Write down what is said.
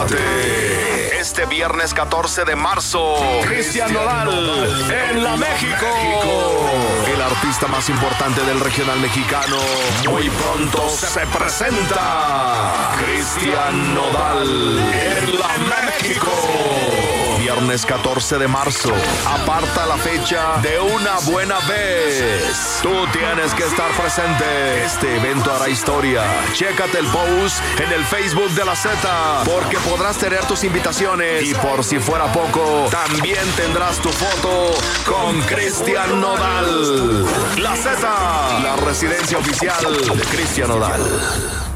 Prepárate. Este viernes 14 de marzo, Cristian Nodal en la México. El artista más importante del regional mexicano muy pronto se presenta. Cristian Nodal en la México. Viernes 14 de marzo. Aparta la fecha de una buena vez. Tú tienes que estar presente. Este evento hará historia. Chécate el post en el Facebook de La Z, porque podrás tener tus invitaciones. Y por si fuera poco, también tendrás tu foto con Cristian Nodal. La Z, la residencia oficial de Cristian Nodal.